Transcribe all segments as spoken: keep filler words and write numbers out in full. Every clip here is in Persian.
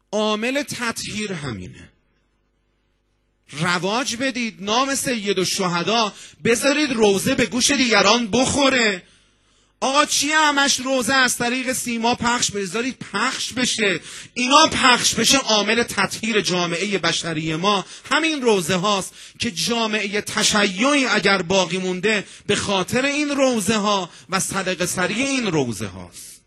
عامل تطهیر همینه. رواج بدید، نام سید الشهدا بذارید روزه به گوش دیگران بخوره. آقا چیه همش روزه از طریق سیما پخش بذارید پخش بشه. اینا پخش بشه عامل تطهیر جامعه بشری ما همین روزه هاست که جامعه تشیعی اگر باقی مونده به خاطر این روزه ها و صدقه سری این روزه هاست.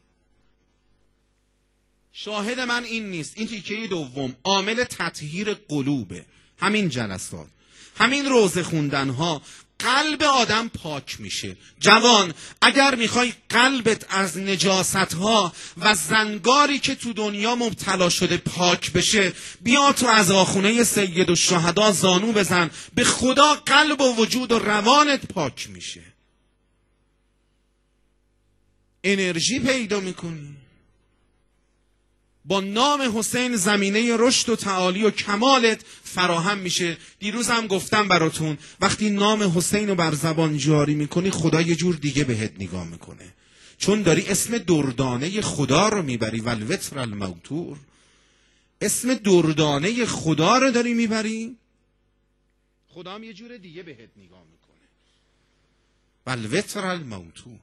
شاهد من این نیست. این تیکه دوم عامل تطهیر قلوبه. همین جلسات، همین روزه خوندن ها قلب آدم پاک میشه. جوان اگر میخوای قلبت از نجاست ها و زنگاری که تو دنیا مبتلا شده پاک بشه، بیا تو از آخونه سید الشهدا زانو بزن، به خدا قلب و وجود و روانت پاک میشه، انرژی پیدا میکنی. با نام حسین زمینه رشد و تعالی و کمالت فراهم میشه. دیروز هم گفتم براتون وقتی نام حسین رو بر زبان جاری میکنی خدا یه جور دیگه بهت نگاه میکنه، چون داری اسم دردانه خدا رو میبری. والوتر الموتور، اسم دردانه خدا رو داری میبری، خدا هم یه جور دیگه بهت نگاه میکنه. والوتر الموتور.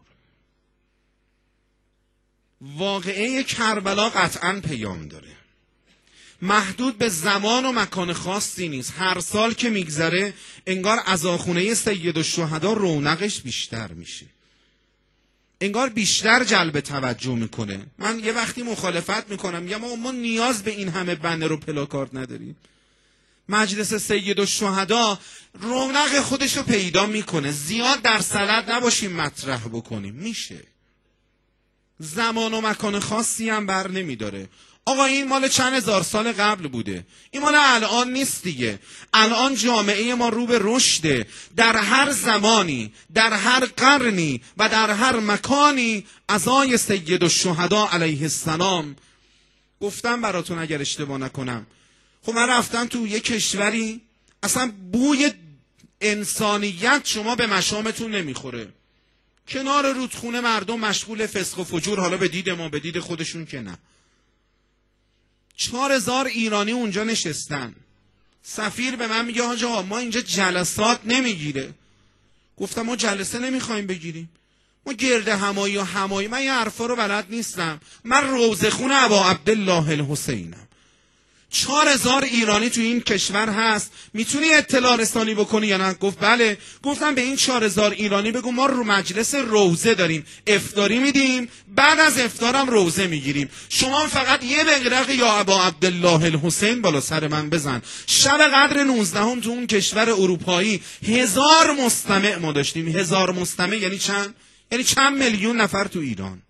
واقعه کربلا قطعاً پیام داره، محدود به زمان و مکان خاصی نیست. هر سال که میگذره انگار عزاخونه سید الشهدا رونقش بیشتر میشه، انگار بیشتر جلب توجه میکنه. من یه وقتی مخالفت میکنم، یا ما, ما نیاز به این همه بنر و پلاکارد نداریم. مجلس سید الشهدا رونق خودش رو پیدا میکنه. زیاد در سلط نباشیم مطرح بکنیم، میشه. زمان و مکان خاصی هم بر نمیداره. آقا این مال چند هزار سال قبل بوده، این مال الان نیست دیگه. الان جامعه ما رو به رشده. در هر زمانی، در هر قرنی و در هر مکانی عزای سید الشهدا علیه السلام. گفتم براتون اگر اشتباه نکنم، خب من رفتم تو یه کشوری اصلا بوی انسانیت شما به مشامتون نمیخوره. کنار رودخونه مردم مشغول فسق و فجور، حالا به دید ما، به دید خودشون که نه. چهار هزار ایرانی اونجا نشستن. سفیر به من میگه حاج آقا ما اینجا جلسات نمیگیره. گفتم ما جلسه نمیخوایم بگیریم، ما گرد همایی و همایی، من یه حرفا رو بلد نیستم، من روزه خون ابا عبدالله الحسینم. چهار هزار ایرانی تو این کشور هست، میتونی اطلاع رسانی بکنی یا نه؟ گفت بله. گفتم به این چهار هزار ایرانی بگو ما رو مجلس روزه داریم، افطاری میدیم، بعد از افطارم روزه میگیریم، شما فقط یه بقرق یا ابا عبدالله الحسین بالا سر من بزن. شب قدر نوزدهم تو اون کشور اروپایی هزار مستمع ما داشتیم. هزار مستمع یعنی چند؟ یعنی چند میلیون نفر تو ایران.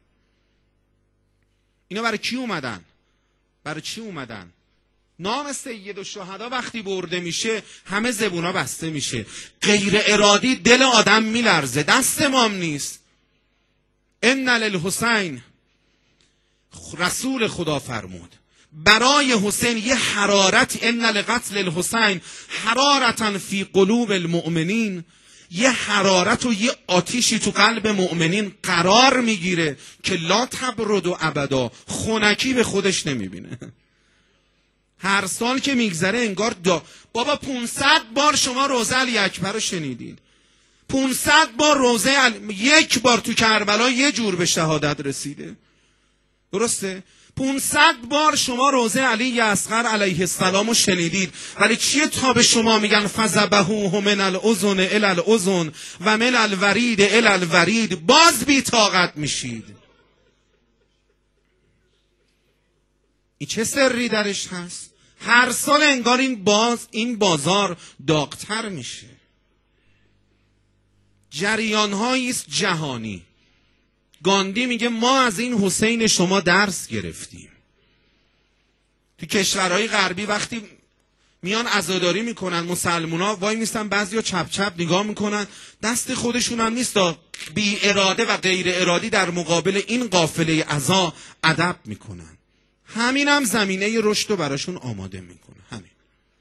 اینا برای کی اومدن؟ برای چی اومدن؟ نام سید الشهدا وقتی برده میشه همه زبونا بسته میشه، غیر ارادی دل آدم میلرزه. دست مام نیست. ان للحسین، رسول خدا فرمود برای حسین یه حرارت، ان لقتل الحسین حرارتا فی قلوب المؤمنین، یه حرارت و یه آتیشی تو قلب مؤمنین قرار میگیره که لا تبرد و ابدا، خنکی به خودش نمیبینه. هر سال که میگذره انگار دا بابا پونصد بار شما روزه علی اکبر رو شنیدید، پونصد بار روزه علی... یک بار تو کربلا یه جور به شهادت رسیده، درسته؟ پونصد بار شما روزه علی اصغر علیه السلام رو شنیدید، ولی چیه تا به شما میگن فذبحوه من الاذن الی الاذن و من الورید الی الورید، باز بی طاقت میشید. این چه سری درش هست؟ هر سال انگار این باز این بازار داغ‌تر میشه. جریان‌هایی است جهانی. گاندی میگه ما از این حسین شما درس گرفتیم. تو کشورهای غربی وقتی میان عزاداری میکنن مسلمونا وای میستن، بعضیا چپ چپ نگاه میکنن، دست خودشون هم نیست، بی اراده و غیر ارادی در مقابل این قافله عزا ادب میکنن. همین هم زمینه رشد رو براشون آماده میکنه. همین.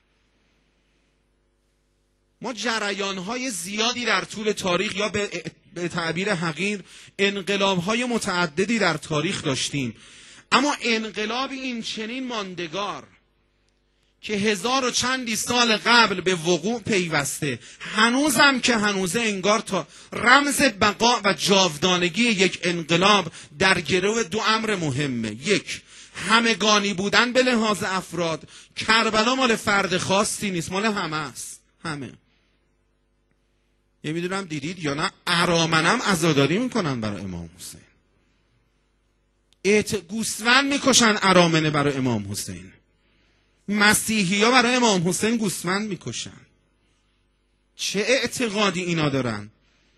ما جریان‌های زیادی در طول تاریخ یا به, به تعبیر حقیر انقلاب‌های متعددی در تاریخ داشتیم، اما انقلاب این چنین ماندگار که هزار و چندی سال قبل به وقوع پیوسته، هنوزم که هنوزه انگار تا رمز بقا و جاودانگی یک انقلاب در گرو دو امر مهمه. یک، همگانی بودن به لحاظ افراد. کربلا مال فرد خاصی نیست، مال همه است، همه. یه میدونم دیدید یا نه، ارامنم عزاداری میکنن برای امام حسین، اعت... گوسفند میکشن ارامنه برای امام حسین، مسیحی ها برای امام حسین گوسفند میکشن. چه اعتقادی اینا دارن؟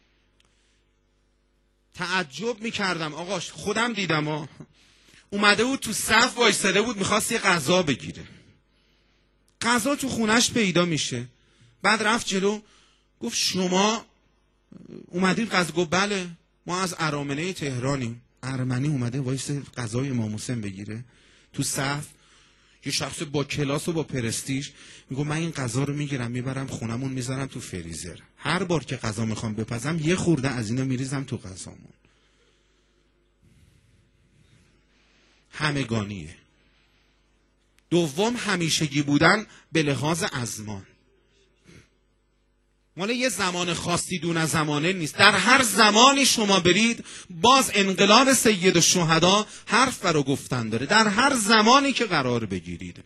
تعجب میکردم آقا، خودم دیدم ها. اومده بود تو صف وایساده بود، میخواست یه غذا بگیره، غذا تو خونش پیدا میشه. بعد رفت جلو گفت شما اومدید غذا؟ گفت بله، ما از ارامنه تهرانیم. ارمنی اومده وایسه غذای امام حسین بگیره تو صف. یه شخص با کلاس و با پرستیژ میگه من این غذا رو میگیرم میبرم خونمون میذارم تو فریزر، هر بار که غذا میخوام بپزم یه خورده از اینا میریزم تو غذامون. همگانیه. دوم، همیشگی بودن به لحاظ ازمان. مال یه زمان خاصی دون از زمانه نیست، در هر زمانی شما برید باز انقلاب سید الشهدا حرف برو گفتن داره، در هر زمانی که قرار بگیرید.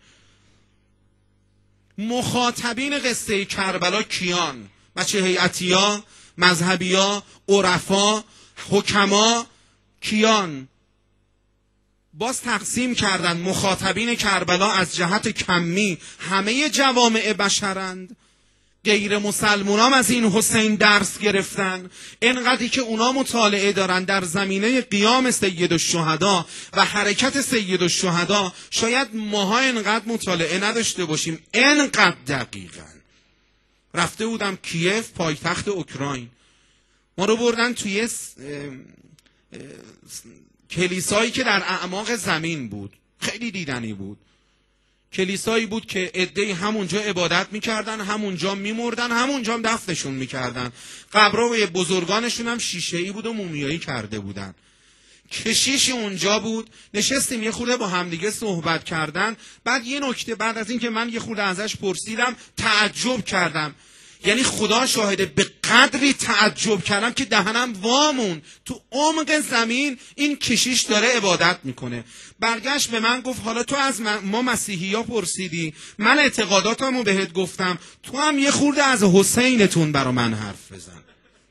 مخاطبین قصه کربلا کیان؟ بچه هیئتیا، مذهبیا، عرفا، حکما، کیان؟ باز تقسیم کردن مخاطبین کربلا از جهت کمی همه جوامع بشرند. غیر مسلمانان از این حسین درس گرفتن، اینقدری که اونا مطالعه دارن در زمینه قیام سید الشهدا و حرکت سید الشهدا. شاید ماها اینقدر مطالعه نداشته باشیم، اینقدر دقیقاً. رفته بودم کیف، پایتخت اوکراین، ما رو بردن توی اه اه کلیسایی که در اعماق زمین بود، خیلی دیدنی بود. کلیسایی بود که عده‌ای همونجا عبادت میکردن، همونجا میمردن، همونجا هم دفنشون میکردن. قبرهای بزرگانشون هم شیشه‌ای بود و مومیایی کرده بودن. کشیش اونجا بود، نشستیم یه خورده با همدیگه صحبت کردن. بعد یه نکته، بعد از این که من یه خورده ازش پرسیدم تعجب کردم، یعنی خدا شاهده، به قدری تعجب کردم که دهنم وامون. تو عمق زمین این کشیش داره عبادت میکنه. برگشت به من گفت حالا تو از ما مسیحی ها پرسیدی، من اعتقاداتمو بهت گفتم، تو هم یه خورده از حسینتون برا من حرف بزن.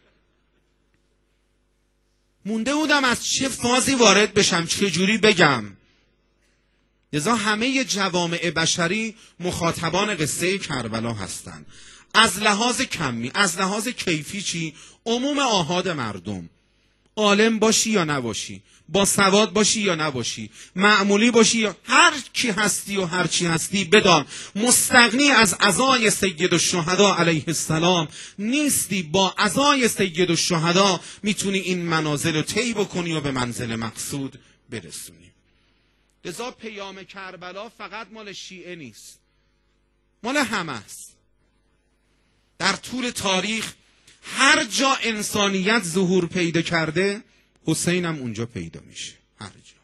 مونده بودم از چه فازی وارد بشم، چه جوری بگم. لذا همه جوامع بشری مخاطبان قصه کربلا هستند. از لحاظ کمی، از لحاظ کیفی چی؟ عموم آحاد مردم، عالم باشی یا نباشی، با سواد باشی یا نباشی، معمولی باشی یا هر کی هستی و هر چی هستی، بدان مستغنی از عزای سید الشهدا علیه السلام نیستی. با عزای سید الشهدا میتونی این منازل رو طی بکنی و به منزل مقصود برسونی. لذا پیام کربلا فقط مال شیعه نیست، مال همه است. در طول تاریخ هر جا انسانیت ظهور پیدا کرده، حسین هم اونجا پیدا میشه، هر جا،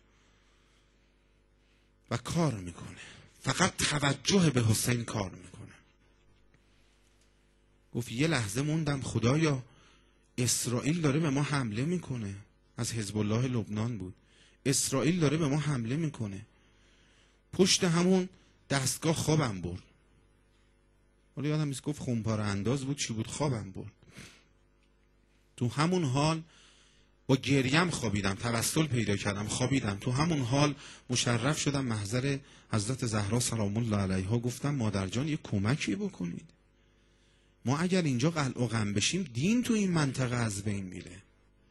و کار میکنه. فقط توجه به حسین کار میکنه. گفت یه لحظه موندم خدایا اسرائیل داره به ما حمله میکنه. از حزب الله لبنان بود. اسرائیل داره به ما حمله میکنه. پشت همون دستگاه خوابم برد. ولی یادم نیست گفت خونپاره انداز بود چی بود، خوابم برد. تو همون حال با گریم خوابیدم، توسل پیدا کردم، خوابیدم. تو همون حال مشرف شدم محضر حضرت زهرا سلام الله علیها. گفتم مادر جان یه کمکی بکنید، ما اگر اینجا قلع و قم بشیم دین تو این منطقه از بین میره.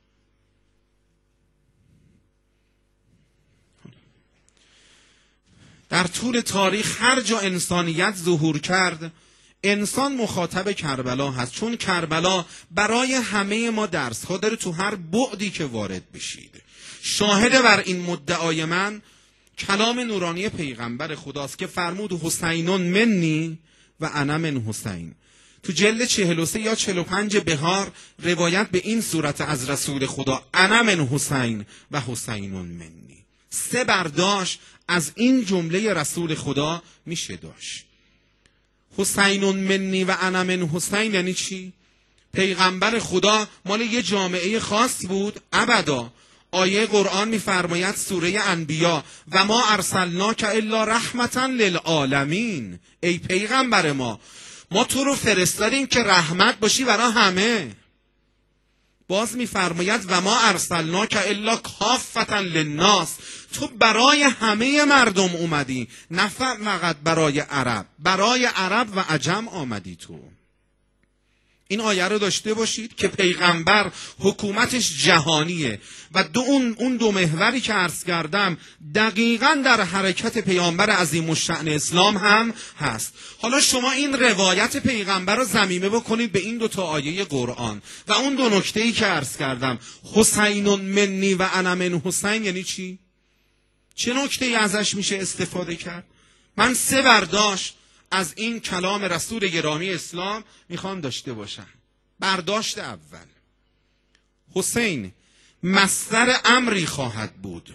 در طول تاریخ هر جا انسانیت ظهور کرد، انسان مخاطب کربلا هست، چون کربلا برای همه ما درس ها داره تو هر بعدی که وارد بشید. شاهد بر این مدعای من کلام نورانی پیغمبر خداست که فرمود حسینون منی و انا من حسین. تو جلد چهل و سه یا چهل و پنج بهار روایت به این صورت از رسول خدا، انا من حسین و حسینون منی. سه برداشت از این جمله رسول خدا میشه داشت. حسین منی و انا من حسین یعنی چی؟ پیغمبر خدا مال یه جامعه خاص بود؟ ابدا. آیه قرآن میفرماید سوره انبیا و ما ارسلناک الا رحمتا للعالمین، ای پیغمبر ما ما تو رو فرستادیم که رحمت باشی برای همه. باز میفرماید و ما ارسلناک الا کافتا للناس، تو برای همه مردم اومدی، نه فقط برای عرب، برای عرب و عجم آمدی تو. این آیه رو داشته باشید که پیغمبر حکومتش جهانیه و دو اون, اون دو محوری که عرض کردم دقیقاً در حرکت پیامبر عظیم الشأن اسلام هم هست. حالا شما این روایت پیغمبر رو ضمیمه بکنید به این دو تا آیه قرآن و اون دو نکته‌ای که عرض کردم، حسین منی و انا من حسین یعنی چی؟ چه نکته‌ای ازش میشه استفاده کرد؟ من سه برداشت از این کلام رسول گرامی اسلام میخوام داشته باشم. برداشت اول، حسین مصدر امری خواهد بود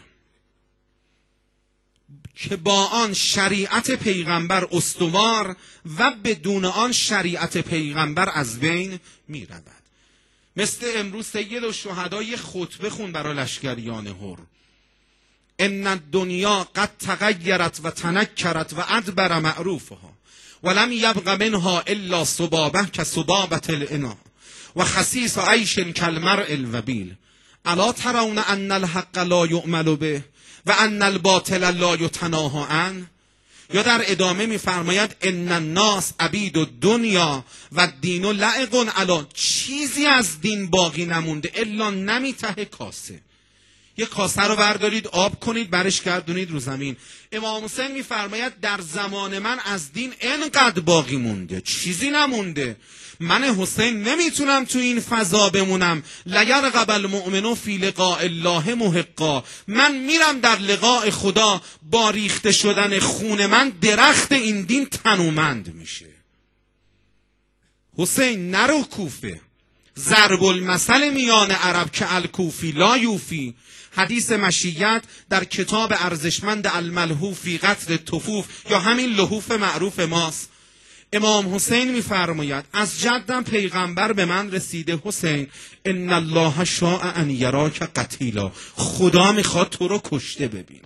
که با آن شریعت پیغمبر استوار و بدون آن شریعت پیغمبر از بین میرود. مثل امروز سید الشهدا یه خطبه خون برای لشکریان هر: ان الدنیا قد تغیرت و تنکرت و ادبر معروفها ولم یبق منها الا صبابه كصبابة الإناء و خسیس عیش کالمرء الوبیل الا ترون ان الحق لا یؤمل به و ان الباطل لا یتناهی عنه. یا در ادامه میفرماید ان الناس عبید الدنیا و الدین لعق علی، چیزی از دین باقی نمونده الا نمیته کاسه. یک کاسه رو بردارید آب کنید برش گردونید رو زمین. امام حسین میفرماید در زمان من از دین انقدر باقی مونده، چیزی نمونده. من حسین نمیتونم تو این فضا بمونم. لیرغب المؤمن فی لقاء الله محقا، من میرم در لقاء خدا با ریخته شدن خون من درخت این دین تنومند میشه. حسین نرو کوفه، ضرب المثل میان عرب که الکوفی لا یوفی. حدیث مشیت در کتاب ارزشمند الملحوف فی قتل الطفوف یا همین لحوف معروف ماست. امام حسین میفرماید از جدم پیغمبر به من رسیده حسین ان الله شاء ان یراک قتیلا، خدا میخواد تو رو کشته ببینه.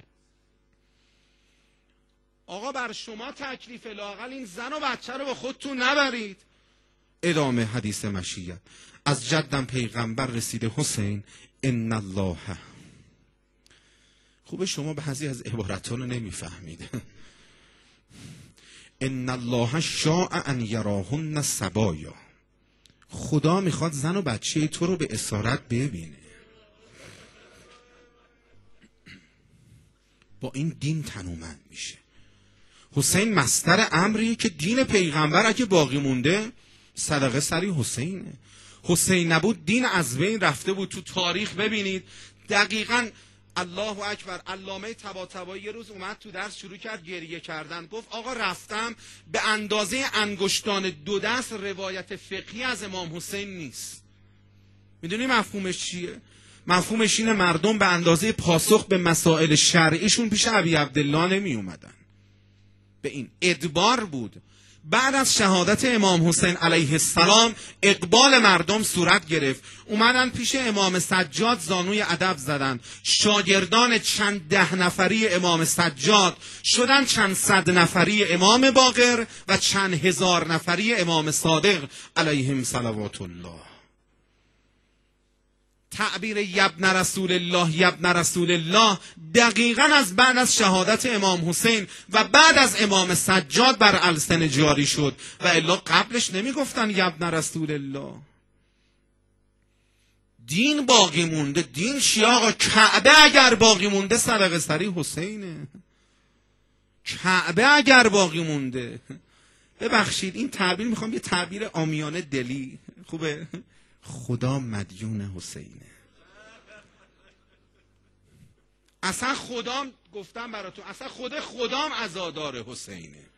آقا بر شما تکلیف، لااقل این زن و بچه رو با خودتون نبرید. ادامه حدیث مشیت: از جدم پیغمبر رسیده حسین ان الله. خوبه شما بعضی از عبارتان رو نمیفهمید. ان الله شاء ان یراهن صبایا، خدا میخواد زن و بچه تو رو به اسارت ببینه. با این دین تنومند میشه. حسین مصدر امریه که دین پیغمبر اگه باقی مونده صدقه سری حسینه. حسین نبود دین از بین رفته بود. تو تاریخ ببینید دقیقاً. الله اکبر. علامه طباطبایی یه روز اومد تو درس شروع کرد گریه کردن. گفت آقا رفتم به اندازه انگشتان دو دست روایت فقهی از امام حسین نیست. میدونی مفهومش چیه؟ مفهومش اینه مردم به اندازه پاسخ به مسائل شرعیشون پیش ابی عبدالله نمی اومدن. به این ادبار بود. بعد از شهادت امام حسین علیه السلام اقبال مردم صورت گرفت. اومدن پیش امام سجاد زانوی ادب زدن. شاگردان چند ده نفری امام سجاد شدن چند صد نفری امام باقر و چند هزار نفری امام صادق علیهم صلوات الله. تعبیر یبن رسول الله یبن رسول الله دقیقاً از بعد از شهادت امام حسین و بعد از امام سجاد بر السن جاری شد و الا قبلش نمی گفتن یبن رسول الله. دین باقی مونده. دین چیه آقا؟ کعبه اگر باقی مونده صدقه سری حسینه. کعبه اگر باقی مونده. ببخشید این تعبیر میخوام یه تعبیر عامیانه دلی خوبه. خدا مدیون حسینه. اصلا خدام گفتم براتون، اصلا خود خدام عزادار حسینه.